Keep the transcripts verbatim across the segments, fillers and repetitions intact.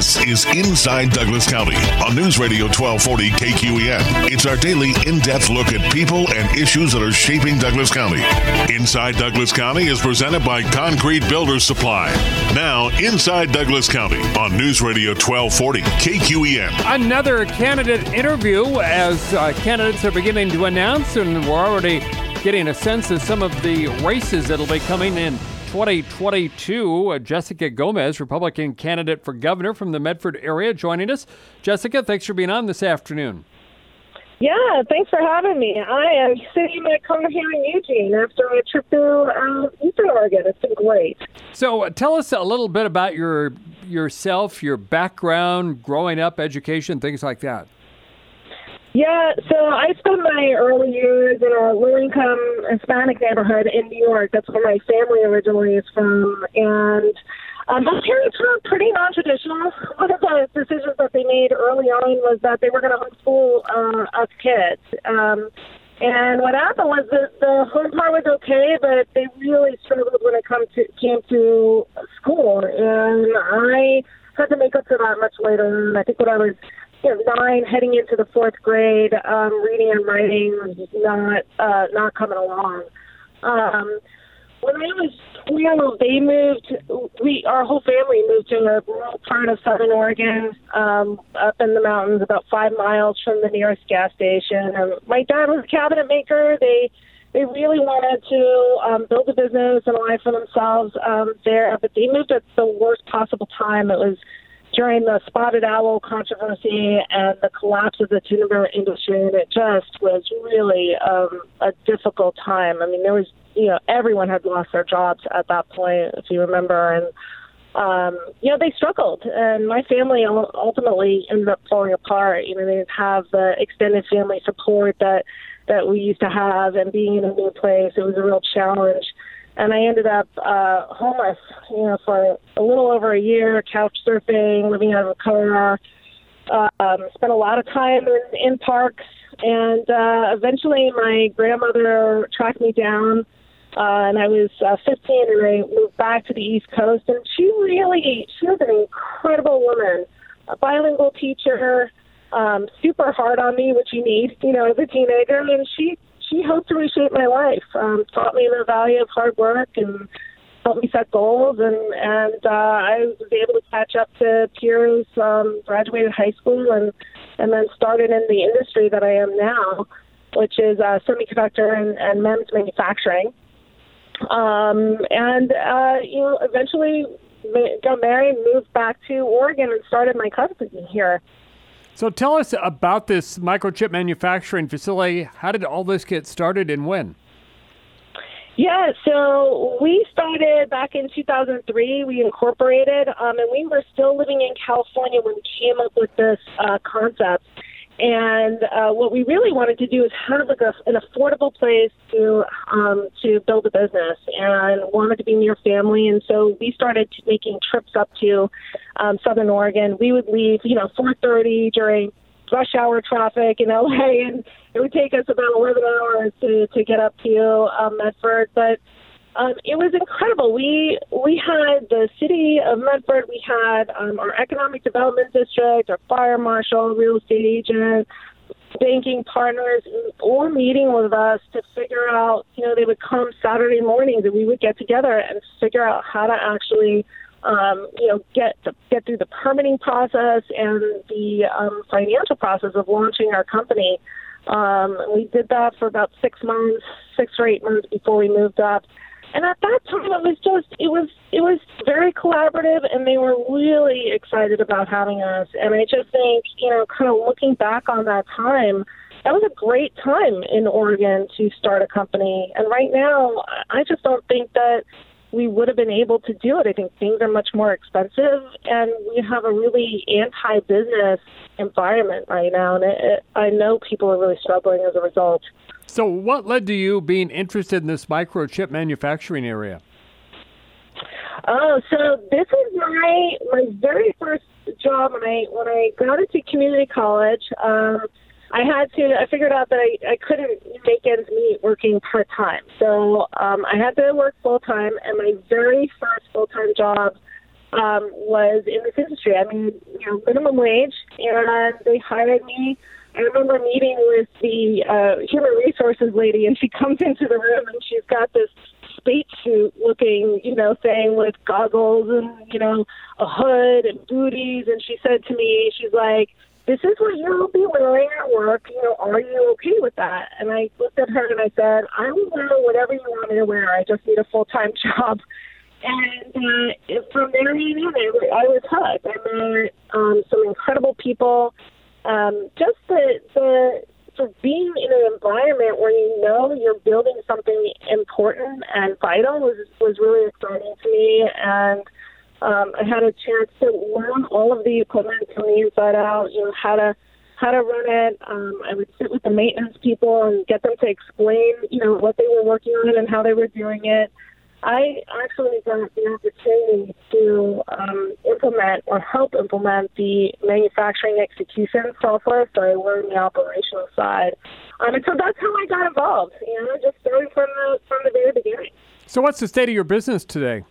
This is Inside Douglas County on News Radio twelve forty K Q E N. It's our daily in-depth look at people and issues that are shaping Douglas County. Inside Douglas County is presented by Concrete Builders Supply. Now, Inside Douglas County on News Radio twelve forty K Q E N. Another candidate interview as uh, candidates are beginning to announce, and we're already getting a sense of some of the races that'll be coming in twenty twenty-two. Uh, Jessica Gomez, Republican candidate for governor from the Medford area, joining us. Jessica, thanks for being on this afternoon. Yeah, thanks for having me. I am sitting in my car here in Eugene after a trip to uh, Eastern Oregon. It's been great. So uh, tell us a little bit about your yourself, your background, growing up, education, things like that. Yeah, so I spent my early years in a low-income Hispanic neighborhood in New York. That's where my family originally is from. And um, my parents were pretty non-traditional. One of the decisions that they made early on was that they were going to homeschool uh, us kids. Um, and what happened was that the home part was okay, but they really struggled when it come to, came to school. And I had to make up for that much later. I think when I was you know, nine, heading into the fourth grade, um, reading and writing was not uh, not coming along. Um, when I was twelve, they moved. We, our whole family, moved to a rural part of Southern Oregon, um, up in the mountains, about five miles from the nearest gas station. And my dad was a cabinet maker. They they really wanted to um, build a business and a life for themselves um, there, but they moved at the worst possible time. It was during the spotted owl controversy and the collapse of the timber industry, and it just was really um, a difficult time. I mean, there was, you know, everyone had lost their jobs at that point, if you remember, and, um, you know, they struggled, and my family ultimately ended up falling apart. You know, they didn't have the extended family support that, that we used to have, and being in a new place, it was a real challenge. And I ended up uh, homeless, you know, for a little over a year, couch surfing, living out of a car. Um, spent a lot of time in, in parks, and uh, eventually my grandmother tracked me down, uh, and I was uh, fifteen, and I moved back to the East Coast. And she really, she was an incredible woman, a bilingual teacher, um, super hard on me, which you need, you know, as a teenager, and she. She helped to reshape my life, um, taught me the value of hard work, and helped me set goals. And, and uh, I was able to catch up to peers, um, graduated high school, and, and then started in the industry that I am now, which is uh, semiconductor and, and MEMS manufacturing. Um, and, uh, you know, eventually got married, moved back to Oregon, and started my company here. So tell us about this microchip manufacturing facility. How did all this get started and when? Yeah, so we started back in two thousand three. We incorporated, um, and we were still living in California when we came up with this uh, concept. And uh, what we really wanted to do is have like a, an affordable place to um, to build a business, and wanted to be near family. And so we started making trips up to um, Southern Oregon. We would leave, you know, four thirty during rush hour traffic in L A, and it would take us about eleven hours to, to get up to um, Medford. But Um, it was incredible. We we had the city of Medford, we had um, our economic development district, our fire marshal, real estate agent, banking partners, all meeting with us to figure out, you know, they would come Saturday mornings and we would get together and figure out how to actually, um, you know, get to, get through the permitting process and the um, financial process of launching our company. Um, we did that for about six months, six or eight months before we moved up. And at that time, it was just, it was, it was very collaborative, and they were really excited about having us. And I just think, you know, kind of looking back on that time, that was a great time in Oregon to start a company. And right now, I just don't think that we would have been able to do it. I think things are much more expensive, and we have a really anti-business environment right now. And it, it, I know people are really struggling as a result. So what led to you being interested in this microchip manufacturing area? Oh, so this is my my very first job when I when I got into community college. Um, I had to. I figured out that I, I couldn't make ends meet working part time, so um, I had to work full time. And my very first full time job um, was in this industry. I mean, you know, minimum wage, and they hired me. I remember meeting with the uh, human resources lady, and she comes into the room, and she's got this spacesuit looking, you know, thing with goggles and, you know, a hood and booties. And she said to me, she's like, this is what you'll be wearing at work. You know, are you okay with that? And I looked at her and I said, I will wear whatever you want me to wear. I just need a full-time job. And uh, from there on in, I was hooked. I met um, some incredible people. Um, just the, the for being in an environment where you know you're building something important and vital was was really exciting to me. And um, I had a chance to learn all of the equipment from the inside out. You know, how to how to run it. Um, I would sit with the maintenance people and get them to explain, you know, what they were working on and how they were doing it. I actually got the opportunity to um, implement or help implement the manufacturing execution software, so I learned the operational side. Um, and so that's how I got involved, you know, just starting from the, from the very beginning. So what's the state of your business today?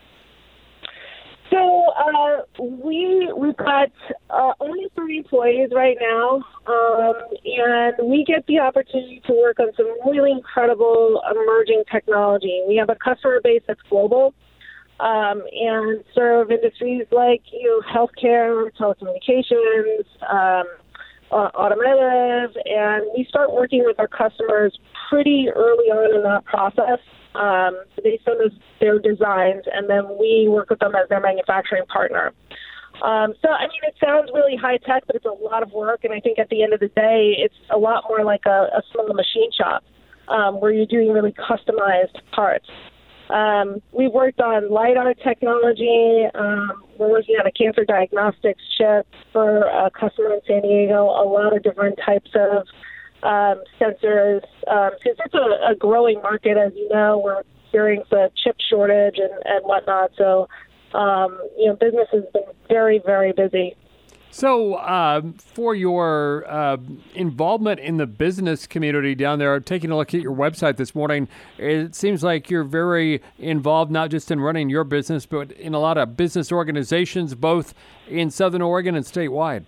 So uh, we, we've got uh, only three employees right now, um, and we get the opportunity to work on some really incredible emerging technology. We have a customer base that's global um, and serve industries like, you know, healthcare, telecommunications, um, uh, automotive, and we start working with our customers pretty early on in that process. Um, they send us their designs, and then we work with them as their manufacturing partner. Um, so, I mean, it sounds really high-tech, but it's a lot of work, and I think at the end of the day, it's a lot more like a, a small machine shop um, where you're doing really customized parts. Um, we've worked on LiDAR technology. Um, we're working on a cancer diagnostics chip for a customer in San Diego, a lot of different types of Um, sensors, because um, it's a, a growing market, as you know. We're experiencing a chip shortage and, and whatnot. So, um, you know, business has been very, very busy. So uh, for your uh, involvement in the business community down there, taking a look at your website this morning, it seems like you're very involved not just in running your business, but in a lot of business organizations, both in Southern Oregon and statewide.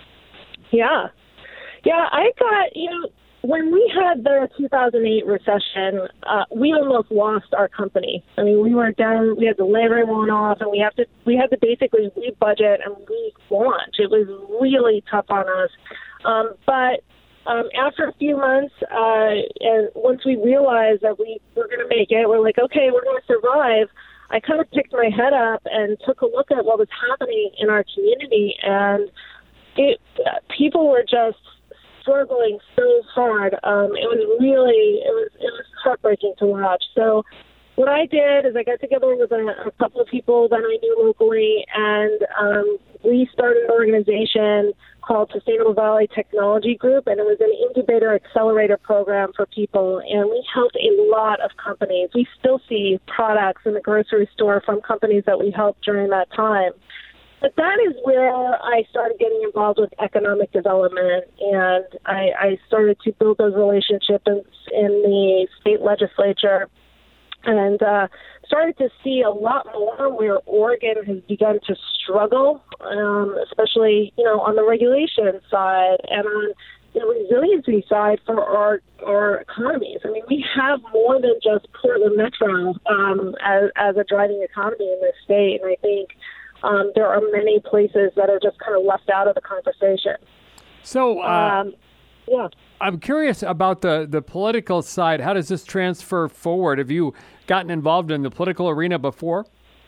Yeah. Yeah, I got, you know, when we had the two thousand eight recession, uh, we almost lost our company. I mean, we were down, we had to lay everyone off, and we have to, we had to basically re-budget and re-launch. It was really tough on us. Um, but um, after a few months, uh, and once we realized that we were going to make it, we're like, okay, we're going to survive. I kind of picked my head up and took a look at what was happening in our community, and it uh, people were just struggling so hard. Um, it was really, it was, it was heartbreaking to watch. So what I did is I got together with a, a couple of people that I knew locally, and um, we started an organization called Sustainable Valley Technology Group, and it was an incubator accelerator program for people, and we helped a lot of companies. We still see products in the grocery store from companies that we helped during that time. But that is where I started getting involved with economic development, and I, I started to build those relationships in, in the state legislature, and uh, started to see a lot more where Oregon has begun to struggle, um, especially, you know, on the regulation side and on the resiliency side for our our economies. I mean, we have more than just Portland Metro um, as, as a driving economy in this state, and I think Um, there are many places that are just kind of left out of the conversation. So, uh, um, yeah. I'm curious about the, the political side. How does this transfer forward? Have you gotten involved in the political arena before?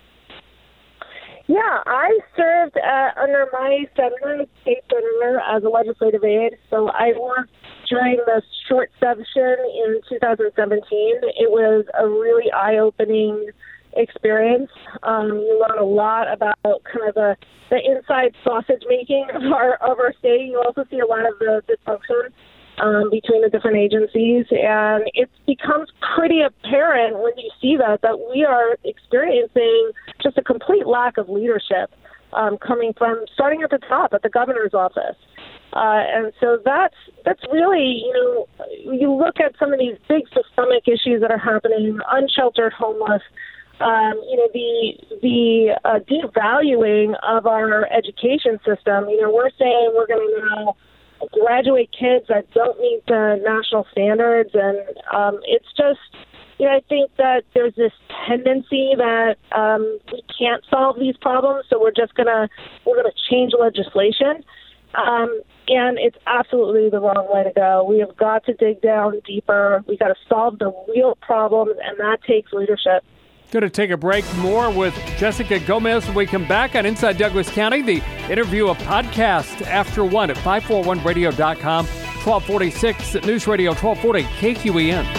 Yeah, I served uh, under my senator, state senator, as a legislative aide. So I worked during the short session in two thousand seventeen. It was a really eye-opening experience. Um, you learn a lot about kind of the, the inside sausage making of our of our state. You also see a lot of the dysfunction um, between the different agencies, and it becomes pretty apparent when you see that that we are experiencing just a complete lack of leadership um, coming from starting at the top at the governor's office. Uh, and so that's that's really, you know, you look at some of these big systemic issues that are happening, unsheltered homeless. um, you know, the the uh, devaluing of our education system. You know, we're saying we're going to now graduate kids that don't meet the national standards, and um, it's just, you know, I think that there's this tendency that um, we can't solve these problems, so we're just gonna we're gonna change legislation, um, and it's absolutely the wrong way to go. We have got to dig down deeper. We've got to solve the real problems, and that takes leadership. Going to take a break. More with Jessica Gomez when we come back on Inside Douglas County. The interview, a podcast after one at five forty-one radio dot com, twelve forty-six at News Radio twelve forty K Q E N.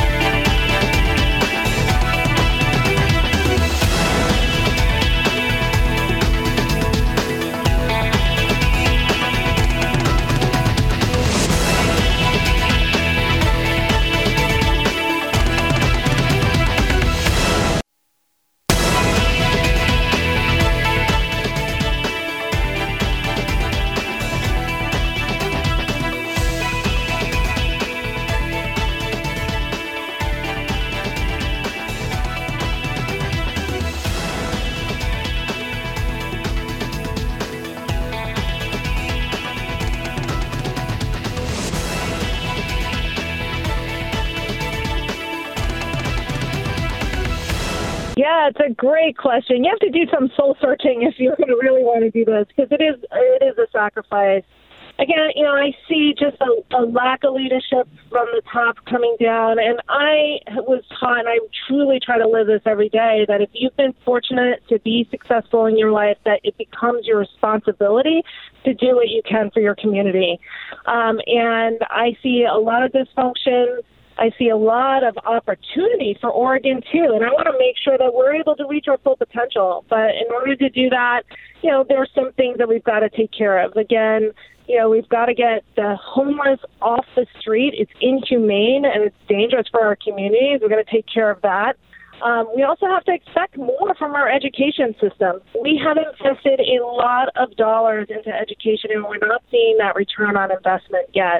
Yeah, it's a great question. You have to do some soul searching if you're going to really want to do this, because it is it is a sacrifice. Again, you know, I see just a, a lack of leadership from the top coming down, and I was taught, and I truly try to live this every day, that if you've been fortunate to be successful in your life, that it becomes your responsibility to do what you can for your community. Um, and I see a lot of dysfunction. I see a lot of opportunity for Oregon, too, and I want to make sure that we're able to reach our full potential. But in order to do that, you know, there are some things that we've got to take care of. Again, you know, we've got to get the homeless off the street. It's inhumane and it's dangerous for our communities. We're going to take care of that. Um, we also have to expect more from our education system. We have invested a lot of dollars into education, and we're not seeing that return on investment yet.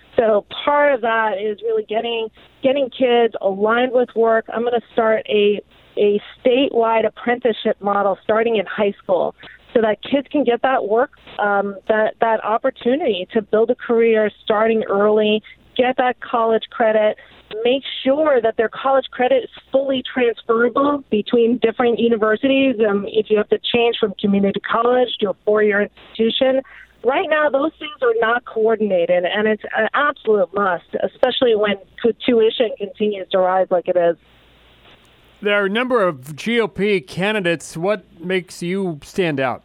So part of that is really getting getting kids aligned with work. I'm going to start a a statewide apprenticeship model starting in high school, so that kids can get that work, um, that that opportunity to build a career starting early, get that college credit, make sure that their college credit is fully transferable between different universities. Um, if you have to change from community college to a four-year institution. Right now, those things are not coordinated, and it's an absolute must, especially when tuition continues to rise like it is. There are a number of G O P candidates. What makes you stand out?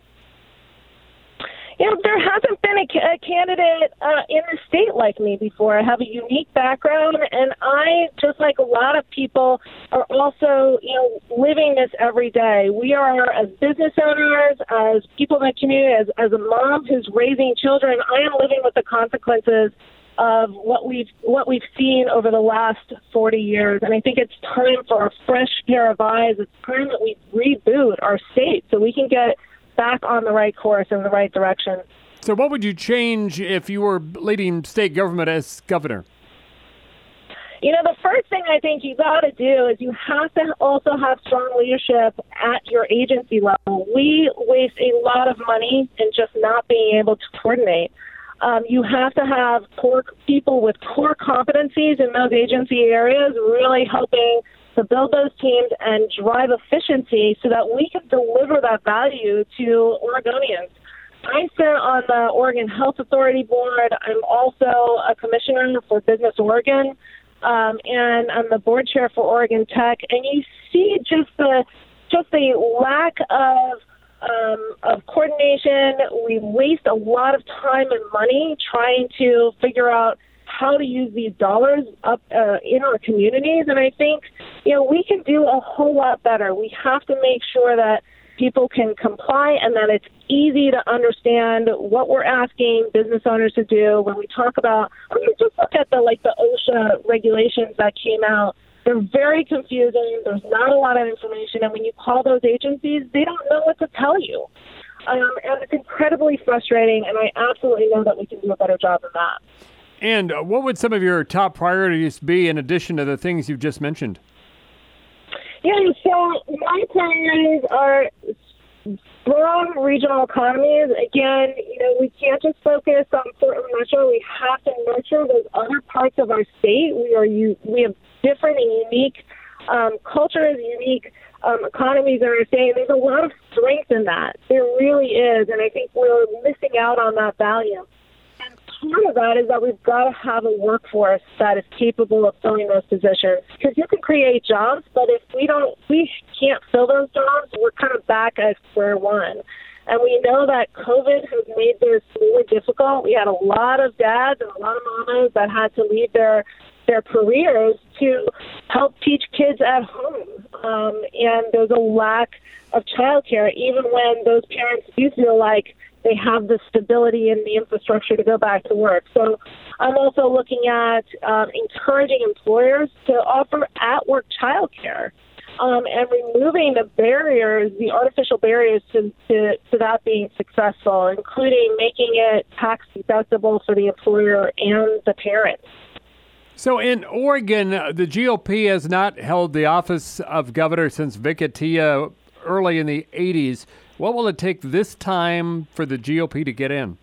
You know, there hasn't been a, a candidate uh, in the state like me before. I have a unique background, and I, just like a lot of people, are also, you know, living this every day. We are, as business owners, as people in the community, as, as a mom who's raising children, I am living with the consequences of what we've what we've seen over the last forty years. And I think it's time for a fresh pair of eyes. It's time that we reboot our state so we can get back on the right course in the right direction. So what would you change if you were leading state government as governor? You know, the first thing I think you got to do is you have to also have strong leadership at your agency level. We waste a lot of money in just not being able to coordinate. Um, you have to have core people with core competencies in those agency areas really helping to build those teams and drive efficiency so that we can deliver that value to Oregonians. I sit on the Oregon Health Authority Board. I'm also a commissioner for Business Oregon, um, and I'm the board chair for Oregon Tech. And you see just the just the lack of um, of coordination. We waste a lot of time and money trying to figure out how to use these dollars up uh, in our communities. And I think, you know, we can do a whole lot better. We have to make sure that people can comply and that it's easy to understand what we're asking business owners to do. When we talk about, I mean, just look at the, like the OSHA regulations that came out. They're very confusing. There's not a lot of information. And when you call those agencies, they don't know what to tell you. Um, and it's incredibly frustrating. And I absolutely know that we can do a better job than that. And what would some of your top priorities be in addition to the things you've just mentioned? Yeah, so my priorities are strong regional economies. Again, you know, we can't just focus on Portland Metro. We have to nurture those other parts of our state. We are we have different and unique um, cultures, unique um, economies in our state. There's a lot of strength in that. There really is, and I think we're missing out on that value. And part of that is that we've got to have a workforce that is capable of filling those positions. Because you can create jobs, but if we don't, we can't fill those jobs, we're kind of back at square one. And we know that COVID has made this really difficult. We had a lot of dads and a lot of mamas that had to leave their their careers to help teach kids at home. Um, and there's a lack of childcare, even when those parents do feel like they have the stability and the infrastructure to go back to work. So I'm also looking at um, encouraging employers to offer at-work childcare um, and removing the barriers, the artificial barriers to, to, to that being successful, including making it tax deductible for the employer and the parents. So in Oregon, uh, the G O P has not held the office of governor since Vic Atiyeh early in the eighties. What will it take this time for the G O P to get in?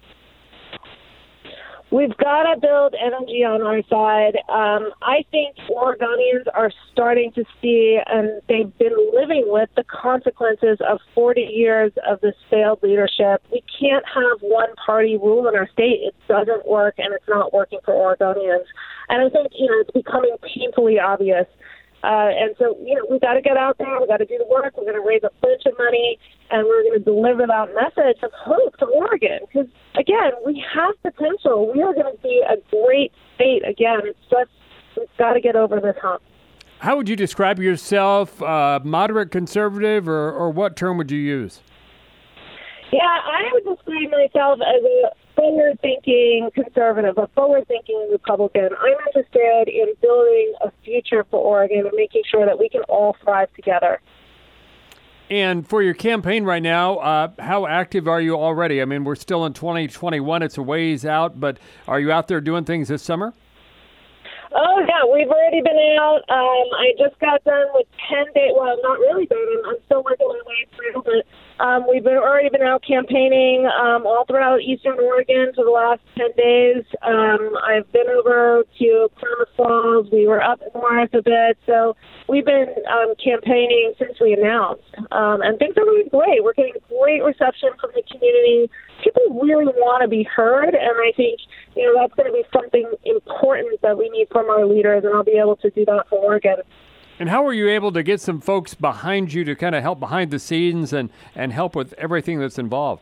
We've got to build energy on our side. Um, I think Oregonians are starting to see, and they've been living with, the consequences of forty years of this failed leadership. We can't have one-party rule in our state. It doesn't work, and it's not working for Oregonians. And I think, you know, it's becoming painfully obvious. Uh, and so, you know, we've got to get out there. We've got to do the work. We're going to raise a bunch of money, and we're going to deliver that message of hope to Oregon. Because, again, we have potential. We are going to be a great state again. It's just we've got to get over this hump. How would you describe yourself, uh, moderate conservative, or, or what term would you use? Yeah, I would describe myself as a forward-thinking conservative, a forward-thinking Republican. I'm interested in building a future for Oregon and making sure that we can all thrive together. And for your campaign right now, uh, how active are you already? I mean, we're still in twenty twenty-one. It's a ways out, but are you out there doing things this summer? Oh, yeah, we've already been out. Um, I just got done with ten days. Well, not really done. I'm, I'm still working my way through, but um, we've been, already been out campaigning um, all throughout Eastern Oregon for the last ten days. Um, I've been over to Klamath Falls. We were up north a bit. So we've been um, campaigning since we announced. Um, and things are really great. We're getting great reception from the community. People really want to be heard, and I think, you know, that's going to be something important that we need from our leaders, and I'll be able to do that for Oregon. And how were you able to get some folks behind you to kind of help behind the scenes and, and help with everything that's involved?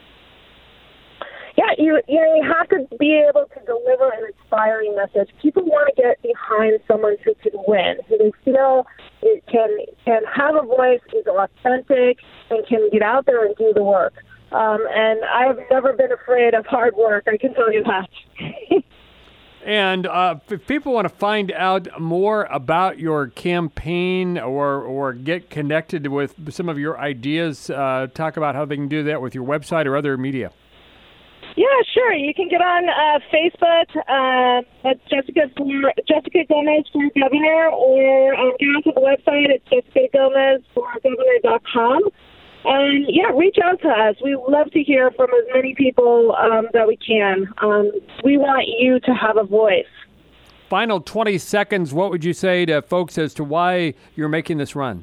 Yeah, you, you know, you have to be able to deliver an inspiring message. People want to get behind someone who can win, who they feel it can, can have a voice, is authentic, and can get out there and do the work. Um, and I've never been afraid of hard work, I can tell you that. And uh, if people want to find out more about your campaign or or get connected with some of your ideas, uh, talk about how they can do that with your website or other media. Yeah, sure. You can get on uh, Facebook. Uh, that's Jessica for, Jessica Gomez for Governor, or um, get onto the website. It's jessica gomez for governor dot com. And, yeah, reach out to us. We love to hear from as many people um, that we can. Um, we want you to have a voice. Final twenty seconds, what would you say to folks as to why you're making this run?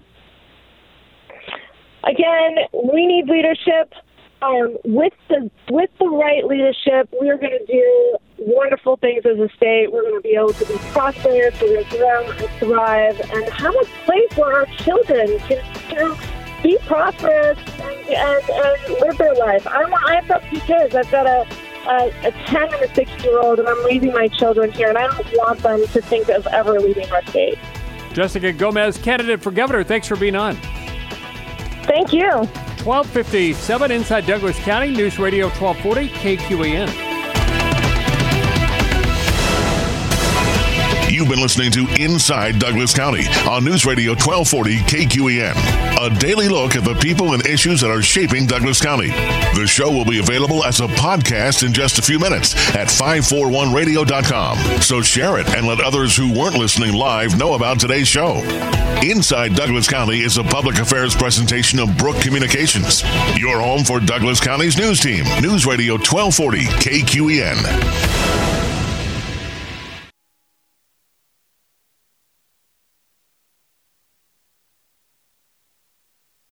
Again, we need leadership. Um, with the with the right leadership, we're going to do wonderful things as a state. We're going to be able to be prosperous, we're going to grow and thrive, and have a place where our children can, can be prosperous and, and, and live their life. I'm, I've got two kids. I've got a, a, a ten and a six-year-old, and I'm raising my children here, and I don't want them to think of ever leaving our state. Jessica Gomez, candidate for governor, thanks for being on. Thank you. twelve fifty-seven Inside Douglas County, News Radio twelve forty, K Q E N. You've been listening to Inside Douglas County on News Radio twelve forty K Q E N, a daily look at the people and issues that are shaping Douglas County. The show will be available as a podcast in just a few minutes at five forty-one radio dot com. So share it and let others who weren't listening live know about today's show. Inside Douglas County is a public affairs presentation of Brook Communications, your home for Douglas County's news team. News Radio twelve forty K Q E N.